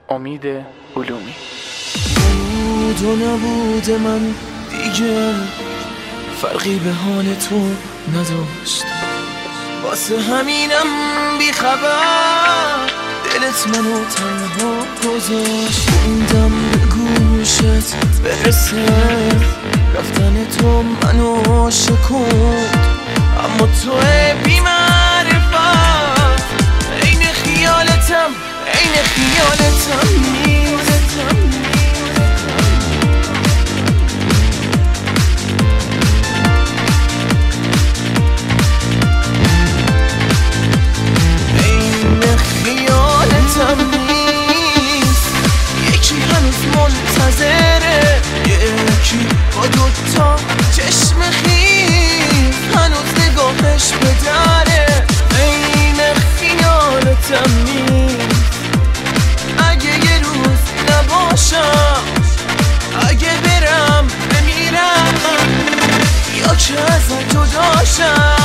امید علومی. بود و نبود من دیگه فرقی به حال تو نداشت، واسه همینم بی خبر دلت منو تنها گذاشت. موندم به گوشت برسه رفتن تو منو شکوند، اما تو بی معرفت عین خیالتم نیست. یکی هنوز منتظره، یکی با دوتا چشم خیف هنوز نگاهش به دره. عین خیالتم نیست. اگه یه روز نباشم، اگه برم بمیرم، یا که ازت جداشم.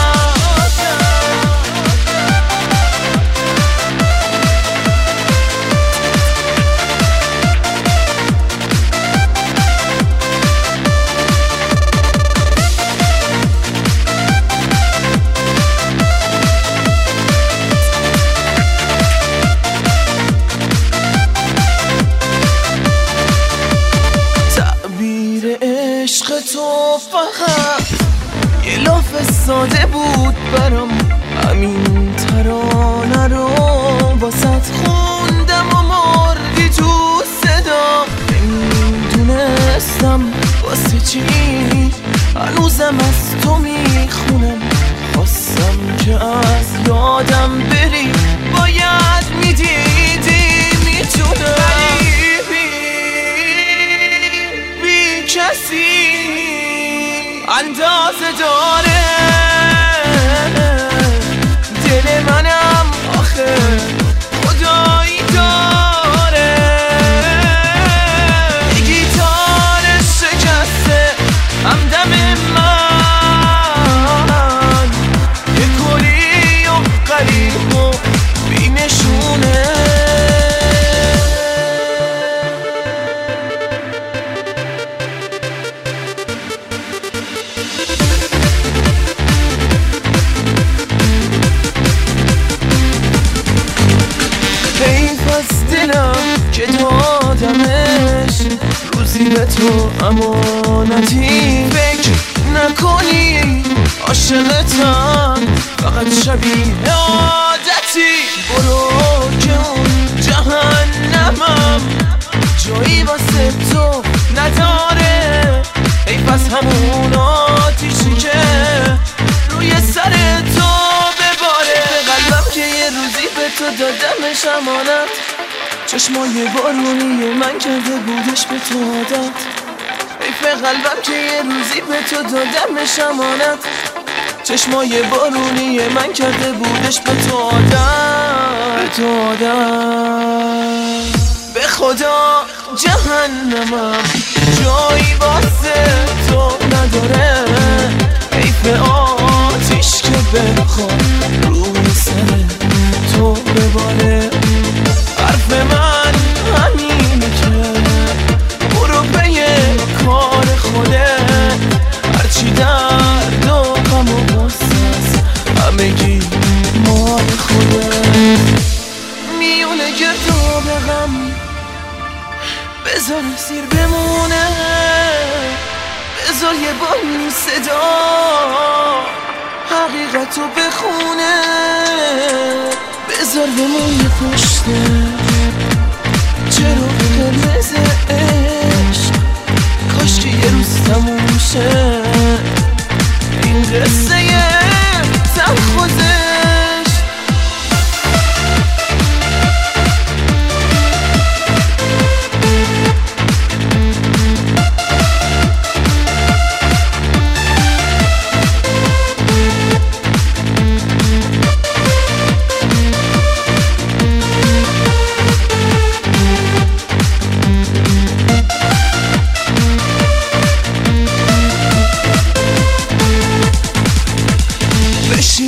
عشق تو فقط یه لاف ساده بود برام، همین ترانه رو واسط خوندم و مردی تو صدا. نمیدونستم واسه چی هنوزم از تو میخونم، خواستم که از یادم بری، باید میدیدی میتونم کسی اندازه داره دل منم آخه خدایی داره. یه گیتار شکسته همدم من، یه کلی و قریب و بینشونه. که دادمش روزی به تو امانتی، فکر نکنی عاشقتم فقط شبیه عادتی. برو که اون جهنمم جایی واسه تو نداره، حیف از همون آتیشی که روی سر تو بباره. قلبم که یه روزی به تو دادمش امانت، چشمای بارونی من کرده بودش به تو عادت. حیف قلبم که یه روزی به تو دادمش امانت، چشمای بارونی من کرده بودش به تو عادت. به خدا جهنمم جایی واسه تو نداره، حیف آتیش که بخواد روی سر تو بباره. حرف من همینه که برو پی کار خودت، هرچی درد و غم و غصه‌ست همگی مال خودت. میونه گرداب غم بذار سیر بمونه، بذار یه بانی صدا حقیقتو بخونه، بذار بمونه پشته چرا قرمز عشق. کاش که یه روز تموم شه این قصه تلخوزش.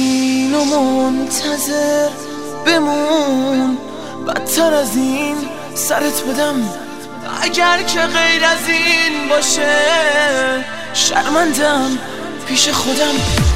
منتظر بمون، بدتر از این سرت بدم اگر که غیر از این باشه. شرمندم پیش خودم